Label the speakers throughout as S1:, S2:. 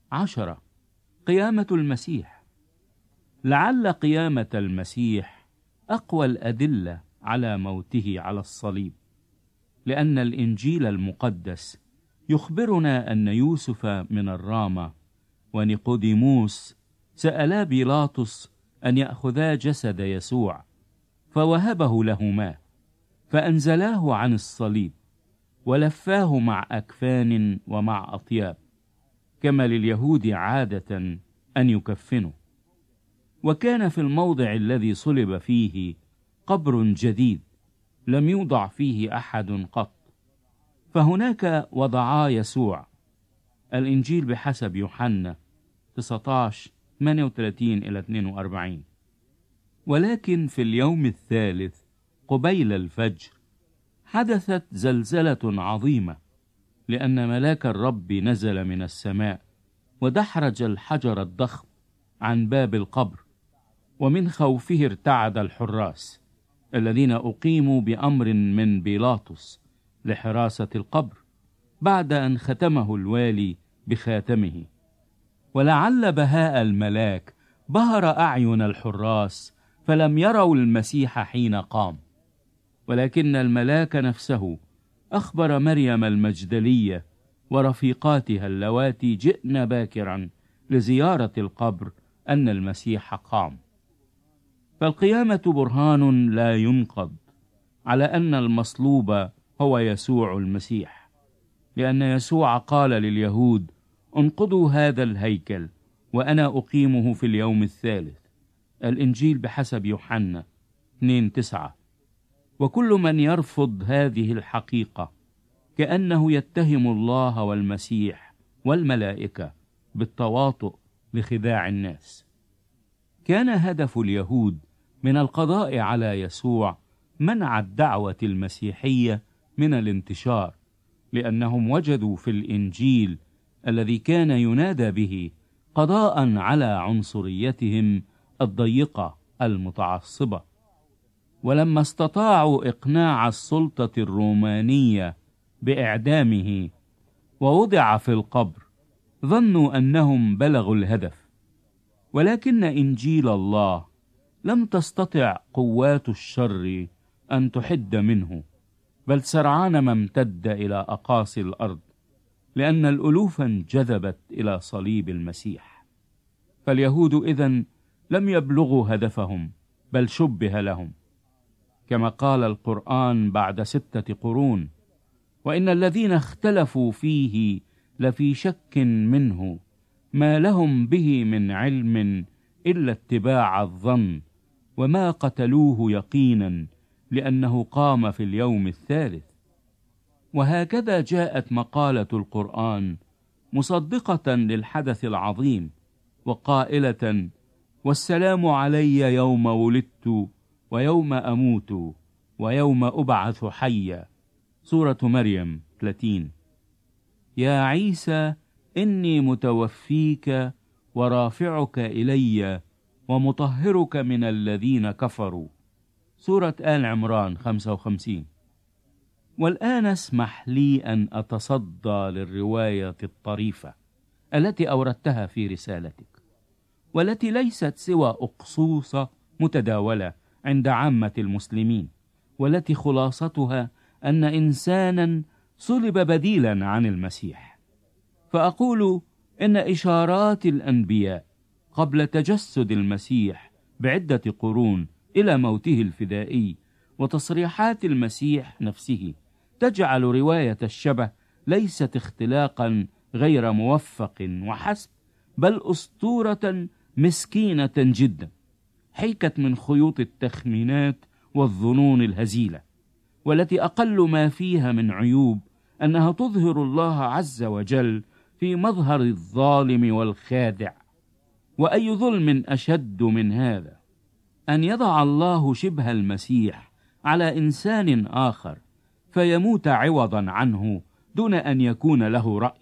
S1: 10. قيامة المسيح. لعل قيامة المسيح أقوى الأدلة على موته على الصليب، لأن الإنجيل المقدس يخبرنا أن يوسف من الرامة ونيقوديموس سألا بيلاطس أن يأخذا جسد يسوع، فوهبه لهما، فأنزلاه عن الصليب ولفاه مع أكفان ومع أطياب، كما لليهود عادة أن يكفنوا. وكان في الموضع الذي صلب فيه قبر جديد لم يوضع فيه أحد قط، فهناك وضعا يسوع. الإنجيل بحسب يوحنا 19:38-42. ولكن في اليوم الثالث قبيل الفجر حدثت زلزلة عظيمة، لأن ملاك الرب نزل من السماء ودحرج الحجر الضخم عن باب القبر، ومن خوفه ارتعد الحراس الذين أقيموا بأمر من بيلاطس لحراسة القبر، بعد أن ختمه الوالي بخاتمه. ولعل بهاء الملاك بهر أعين الحراس، فلم يروا المسيح حين قام. ولكن الملاك نفسه أخبر مريم المجدلية ورفيقاتها اللواتي جئن باكرا لزيارة القبر أن المسيح قام. فالقيامة برهان لا ينقض على أن المصلوب هو يسوع المسيح، لأن يسوع قال لليهود: انقضوا هذا الهيكل وأنا أقيمه في اليوم الثالث. الإنجيل بحسب يوحنا 2:9. وكل من يرفض هذه الحقيقة كأنه يتهم الله والمسيح والملائكة بالتواطؤ لخداع الناس. كان هدف اليهود من القضاء على يسوع منع الدعوة المسيحية من الانتشار، لأنهم وجدوا في الإنجيل الذي كان ينادى به قضاء على عنصريتهم الضيقة المتعصبة. ولما استطاعوا إقناع السلطة الرومانية بإعدامه ووضع في القبر، ظنوا أنهم بلغوا الهدف. ولكن إنجيل الله لم تستطع قوات الشر أن تحد منه، بل سرعان ما امتد إلى أقاصي الأرض، لأن الألوف انجذبت إلى صليب المسيح. فاليهود إذن لم يبلغوا هدفهم، بل شبه لهم، كما قال القرآن بعد 6 قرون: وإن الذين اختلفوا فيه لفي شك منه، ما لهم به من علم إلا اتباع الظن، وما قتلوه يقينا لأنه قام في اليوم الثالث. وهكذا جاءت مقالة القرآن مصدقة للحدث العظيم، وقائلة: والسلام علي يوم ولدت ويوم أموت ويوم أبعث حيا. سورة مريم 30. يا عيسى إني متوفيك ورافعك إلي ومطهرك من الذين كفروا. سورة آل عمران 55. والآن اسمح لي أن أتصدى للرواية الطريفة التي أوردتها في رسالتك، والتي ليست سوى أقصوصة متداولة عند عامة المسلمين، والتي خلاصتها أن إنسانا صلب بديلا عن المسيح. فأقول إن إشارات الأنبياء قبل تجسد المسيح بعدة قرون إلى موته الفدائي، وتصريحات المسيح نفسه، تجعل رواية الشبه ليست اختلاقا غير موفق وحسب، بل أسطورة مسكينة جدا، حيكت من خيوط التخمينات والظنون الهزيلة، والتي أقل ما فيها من عيوب أنها تظهر الله عز وجل في مظهر الظالم والخادع. وأي ظلم أشد من هذا أن يضع الله شبه المسيح على إنسان آخر فيموت عوضا عنه دون أن يكون له رأي.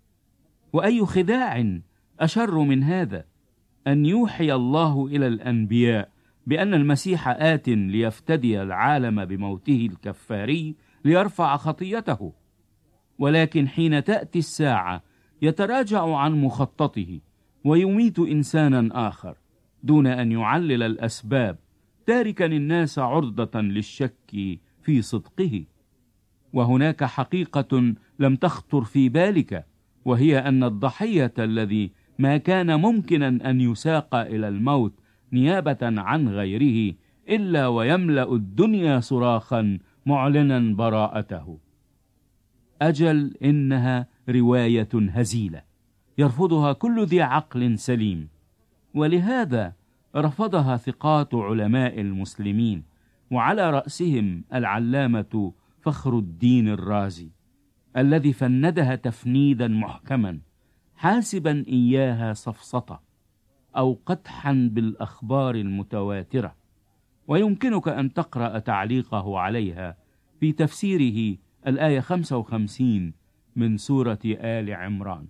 S1: وأي خداع أشر من هذا أن يوحي الله إلى الأنبياء بأن المسيح آت ليفتدي العالم بموته الكفاري ليرفع خطيته، ولكن حين تأتي الساعة يتراجع عن مخططه ويميت إنسانا آخر دون أن يعلل الأسباب، تاركا الناس عرضة للشك في صدقه. وهناك حقيقة لم تخطر في بالك، وهي أن الضحية الذي ما كان ممكنا أن يساق إلى الموت نيابة عن غيره إلا ويملأ الدنيا صراخا معلنا براءته. أجل إنها رواية هزيلة يرفضها كل ذي عقل سليم، ولهذا رفضها ثقات علماء المسلمين، وعلى رأسهم العلامة فخر الدين الرازي، الذي فندها تفنيدا محكما، حاسبا إياها سفسطة أو قدحا بالأخبار المتواترة. ويمكنك أن تقرأ تعليقه عليها في تفسيره الآية 55 من سورة آل عمران.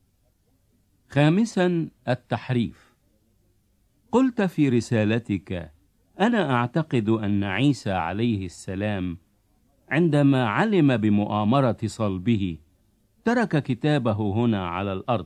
S1: خامسا، التحريف. قلت في رسالتك: أنا أعتقد أن عيسى عليه السلام عندما علم بمؤامرة صلبه ترك كتابه هنا على الأرض،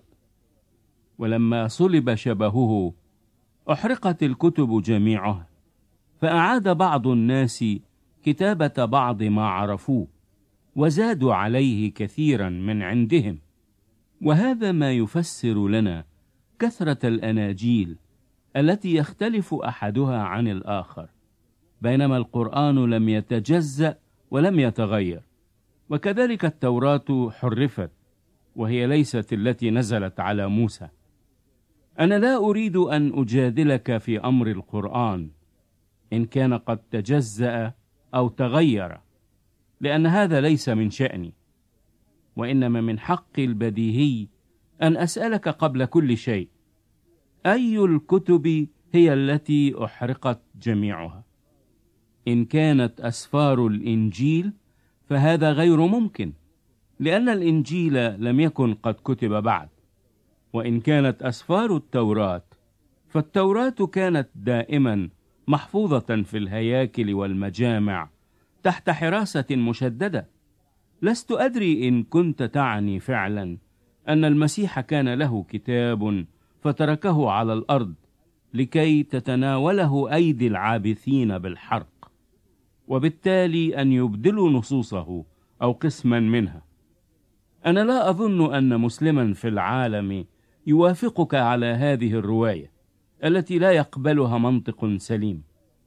S1: ولما صلب شبهه أحرقت الكتب جميعها، فأعاد بعض الناس كتابة بعض ما عرفوه وزادوا عليه كثيرا من عندهم، وهذا ما يفسر لنا كثرة الأناجيل التي يختلف أحدها عن الآخر، بينما القرآن لم يتجزأ ولم يتغير. وكذلك التوراة حرفت، وهي ليست التي نزلت على موسى. أنا لا أريد أن أجادلك في أمر القرآن إن كان قد تجزأ أو تغير، لأن هذا ليس من شأني، وإنما من حقي البديهي أن أسألك قبل كل شيء: أي الكتب هي التي أحرقت جميعها؟ إن كانت أسفار الإنجيل فهذا غير ممكن، لأن الإنجيل لم يكن قد كتب بعد. وإن كانت أسفار التوراة فالتوراة كانت دائما محفوظة في الهياكل والمجامع تحت حراسة مشددة. لست أدري إن كنت تعني فعلا أن المسيح كان له كتاب فتركه على الأرض لكي تتناوله أيدي العابثين بالحرق، وبالتالي أن يبدلوا نصوصه أو قسما منها. أنا لا أظن أن مسلما في العالم يوافقك على هذه الرواية التي لا يقبلها منطق سليم،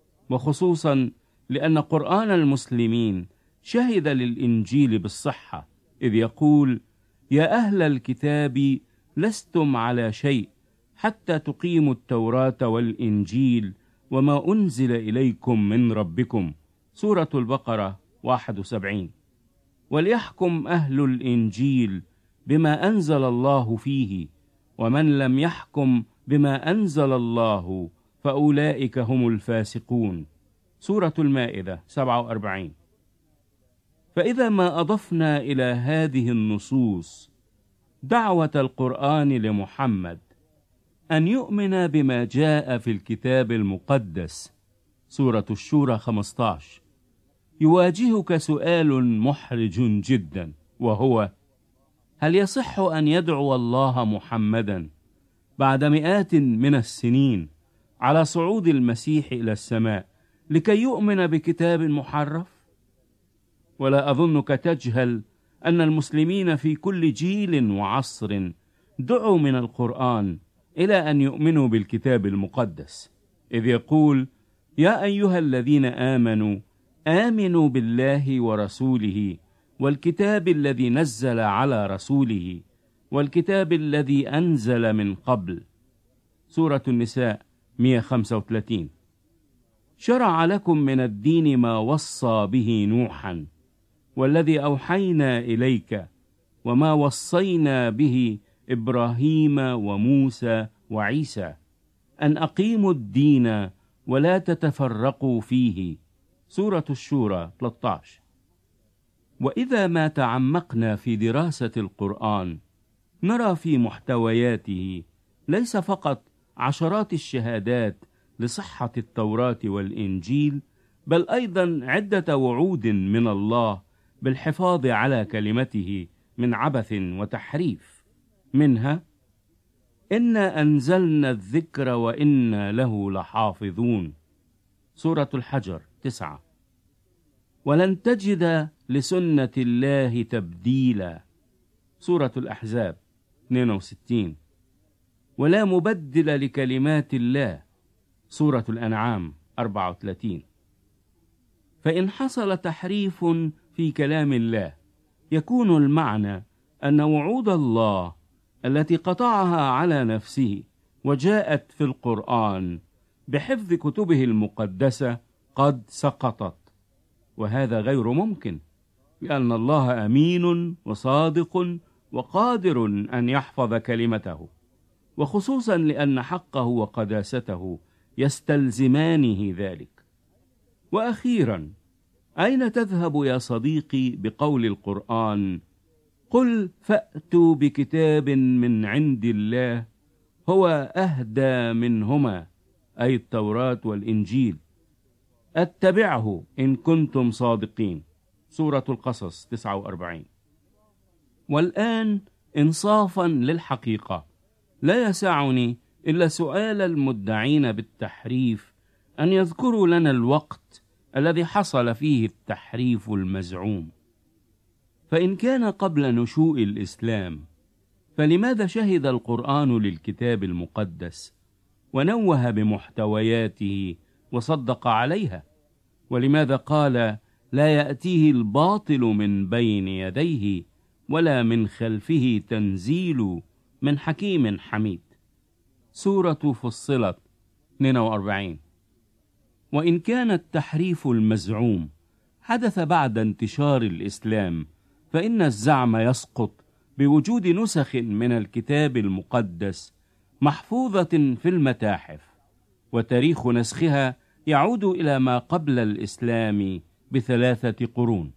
S1: وخصوصا لأن قرآن المسلمين شهد للإنجيل بالصحة، إذ يقول: يا أهل الكتاب لستم على شيء حتى تقيموا التوراة والإنجيل وما أنزل إليكم من ربكم. سورة البقرة 71. وليحكم أهل الإنجيل بما أنزل الله فيه، ومن لم يحكم بما أنزل الله فأولئك هم الفاسقون. سورة المائدة 47. فإذا ما أضفنا إلى هذه النصوص دعوة القرآن لمحمد أن يؤمن بما جاء في الكتاب المقدس، سورة الشورى 15، يواجهك سؤال محرج جدا، وهو: هل يصح أن يدعو الله محمدا بعد مئات من السنين على صعود المسيح إلى السماء لكي يؤمن بكتاب محرف؟ ولا أظنك تجهل أن المسلمين في كل جيل وعصر دعوا من القرآن إلى أن يؤمنوا بالكتاب المقدس، إذ يقول: يا أيها الذين آمنوا آمنوا بالله ورسوله والكتاب الذي نزل على رسوله والكتاب الذي أنزل من قبل. سورة النساء 135. شرع لكم من الدين ما وصى به نوحا والذي أوحينا إليك وما وصينا به إبراهيم وموسى وعيسى أن أقيموا الدين ولا تتفرقوا فيه. سورة الشورى 13. وإذا ما تعمقنا في دراسة القرآن نرى في محتوياته ليس فقط عشرات الشهادات لصحة التوراة والإنجيل، بل أيضا عدة وعود من الله بالحفاظ على كلمته من عبث وتحريف. منها: إنا أنزلنا الذكر وإنا له لحافظون، سورة الحجر 9. ولن تجد لسنة الله تبديلا، سورة الأحزاب 62. ولا مبدل لكلمات الله، سورة الأنعام 34. فإن حصل تحريف في كلام الله يكون المعنى أن وعود الله التي قطعها على نفسه وجاءت في القرآن بحفظ كتبه المقدسة قد سقطت، وهذا غير ممكن، لأن الله أمين وصادق وقادر أن يحفظ كلمته، وخصوصا لأن حقه وقداسته يستلزمانه ذلك. وأخيرا، أين تذهب يا صديقي بقول القرآن: قل فأتوا بكتاب من عند الله هو أهدى منهما، أي التوراة والإنجيل، أتبعه إن كنتم صادقين، سورة القصص 49. والآن إنصافا للحقيقة لا يسعني إلا سؤال المدعين بالتحريف أن يذكروا لنا الوقت الذي حصل فيه التحريف المزعوم. فإن كان قبل نشوء الإسلام، فلماذا شهد القرآن للكتاب المقدس ونوه بمحتوياته وصدق عليها؟ ولماذا قال: لا يأتيه الباطل من بين يديه ولا من خلفه تنزيل من حكيم حميد، سورة فصلت 42. وإن كان التحريف المزعوم حدث بعد انتشار الإسلام، فإن الزعم يسقط بوجود نسخ من الكتاب المقدس محفوظة في المتاحف، وتاريخ نسخها يعود إلى ما قبل الإسلام ب3 قرون،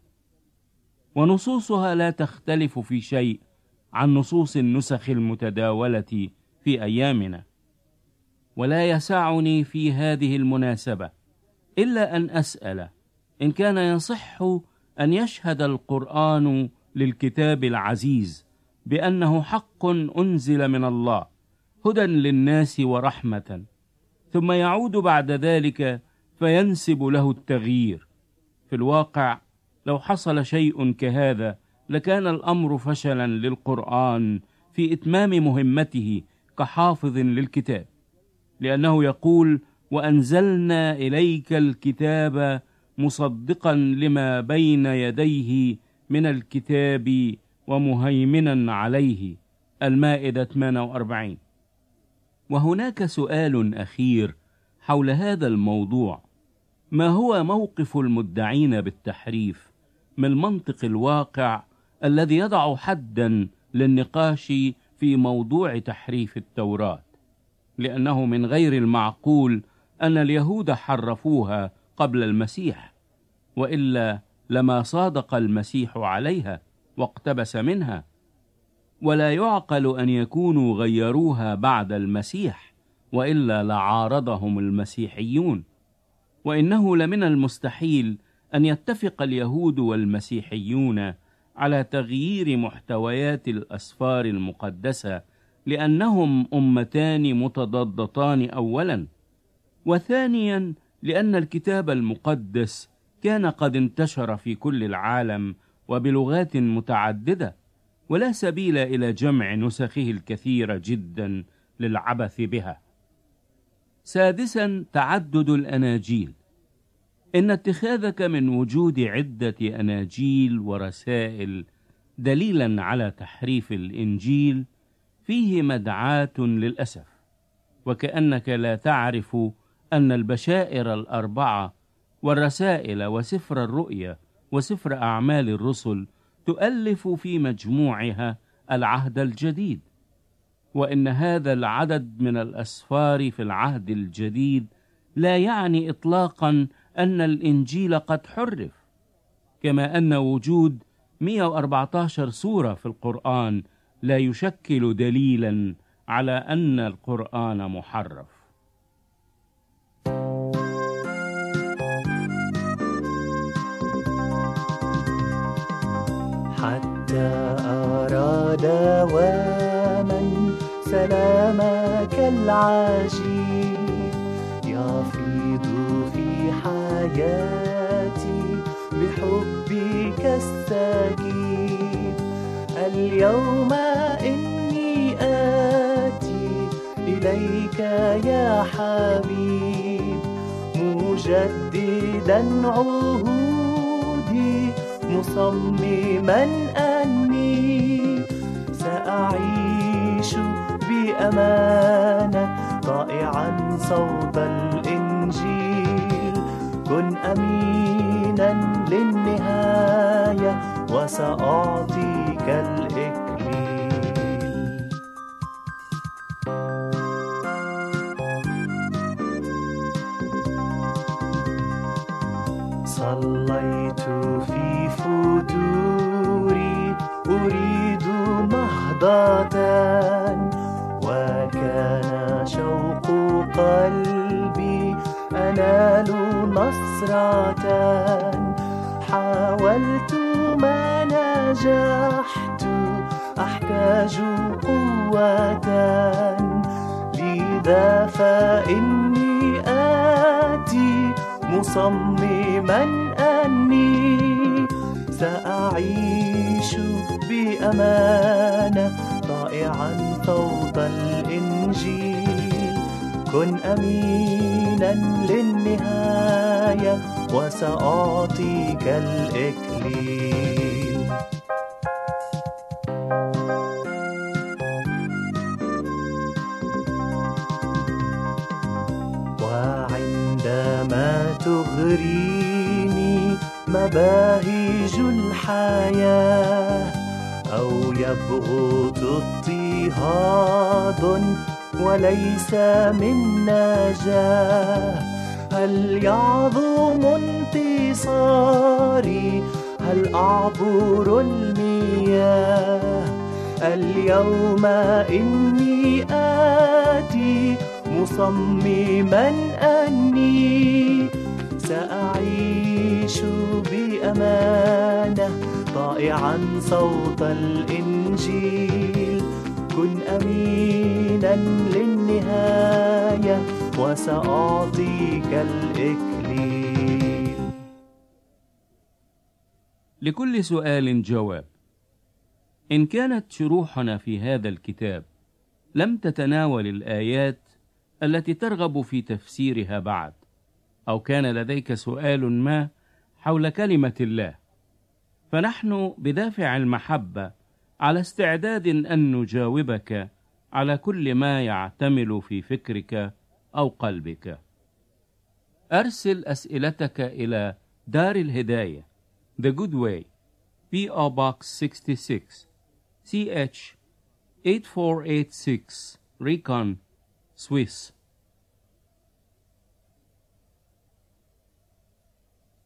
S1: ونصوصها لا تختلف في شيء عن نصوص النسخ المتداولة في أيامنا. ولا يسعني في هذه المناسبة إلا أن أسأل: إن كان يصح أن يشهد القرآن للكتاب العزيز بأنه حق أنزل من الله هدى للناس ورحمة، ثم يعود بعد ذلك فينسب له التغيير، في الواقع لو حصل شيء كهذا لكان الأمر فشلا للقرآن في إتمام مهمته كحافظ للكتاب، لأنه يقول: وأنزلنا إليك الكتاب مصدقا لما بين يديه من الكتاب ومهيمنا عليه، المائدة 48. وهناك سؤال أخير حول هذا الموضوع: ما هو موقف المدعين بالتحريف من المنطق الواقع الذي يضع حدا للنقاش في موضوع تحريف التوراة؟ لأنه من غير المعقول أن اليهود حرفوها قبل المسيح، وإلا لما صادق المسيح عليها واقتبس منها، ولا يعقل أن يكونوا غيروها بعد المسيح، وإلا لعارضهم المسيحيون. وإنه لمن المستحيل أن يتفق اليهود والمسيحيون على تغيير محتويات الأسفار المقدسة، لأنهم أمتان متضادتان أولا، وثانيا لأن الكتاب المقدس كان قد انتشر في كل العالم وبلغات متعددة، ولا سبيل إلى جمع نسخه الكثيرة جدا للعبث بها. سادسا، تعدد الأناجيل. إن اتخاذك من وجود عدة أناجيل ورسائل دليلا على تحريف الإنجيل فيه مدعاة للأسف، وكأنك لا تعرف أن البشائر 4 والرسائل وسفر الرؤيا وسفر أعمال الرسل تؤلف في مجموعها العهد الجديد، وإن هذا العدد من الأسفار في العهد الجديد لا يعني إطلاقا أن الإنجيل قد حرف، كما أن وجود 114 سورة في القرآن لا يشكل دليلا على أن القرآن محرف.
S2: حتى أرى دواما سلامك العجيب يفيض في حياتي بحبك السكيب. اليوم إني آتي إليك يا حبيب مجددا عهودي مصمما أني سأعيش بأمانة طائعا صوت الإنجيل. كن أمينا للنهاية وسأعطيك الإكليل. صليت في فتوري أريد نهضة وكان شوق قلبي أنال نصرة. حاولت ما نجحت أحتاج قوة لذا فإني آتي مصمما أني سأعيش بأمانة طائعا صوت الإنجيل. كن أمينا للنهاية وسأعطيك الإكليل. وعندما تغريني مباهج الحياة أو يبغض اضطهاد وليس من نجاة، هل يعظم انتصاري؟ هل أعبر المياه؟ اليوم إني آتي مصمما أني سأعيش بأمانة طائعا صوت الإنجيل. كن أمينا للنهاية وسأعطيك الإكليل.
S1: لكل سؤال جواب. إن كانت شروحنا في هذا الكتاب لم تتناول الآيات التي ترغب في تفسيرها بعد، أو كان لديك سؤال ما حول كلمة الله، فنحن بدافع المحبة على استعداد أن نجاوبك على كل ما يعتمل في فكرك أو قلبك. أرسل أسئلتك إلى دار الهداية The Good Way P.O. Box 66 CH 8486 Recon Swiss